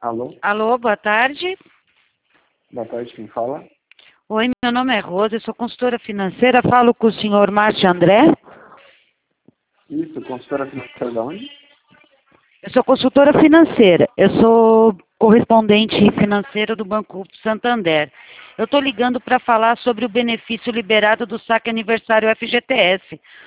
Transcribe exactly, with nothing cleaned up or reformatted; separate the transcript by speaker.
Speaker 1: Alô?
Speaker 2: Alô, boa tarde.
Speaker 1: Boa tarde, quem fala?
Speaker 2: Oi, meu nome é Rosa, eu sou consultora financeira, falo com o senhor Márcio André.
Speaker 1: Isso, consultora financeira da onde?
Speaker 2: Eu sou consultora financeira, eu sou correspondente financeira do Banco Santander. Eu estou ligando para falar sobre o benefício liberado do saque aniversário F G T S.